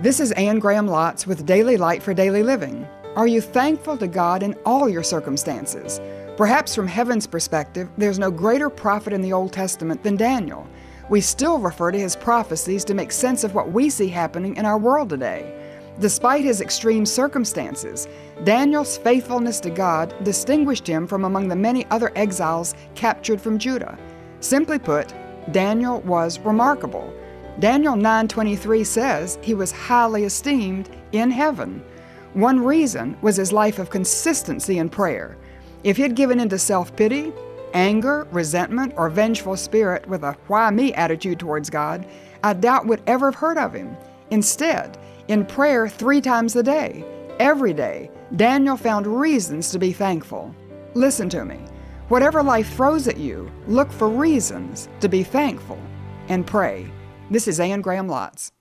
This is Anne Graham Lotz with Daily Light for Daily Living. Are you thankful to God in all your circumstances? Perhaps from heaven's perspective, there's no greater prophet in the Old Testament than Daniel. We still refer to his prophecies to make sense of what we see happening in our world today. Despite his extreme circumstances, Daniel's faithfulness to God distinguished him from among the many other exiles captured from Judah. Simply put, Daniel was remarkable. Daniel 9:23 says he was highly esteemed in heaven. One reason was his life of consistency in prayer. If he had given into self-pity, anger, resentment, or vengeful spirit with a why me attitude towards God, I doubt we'd ever have heard of him. Instead, in prayer 3 times a day, every day, Daniel found reasons to be thankful. Listen to me. Whatever life throws at you, look for reasons to be thankful and pray. This is Anne Graham Lotz.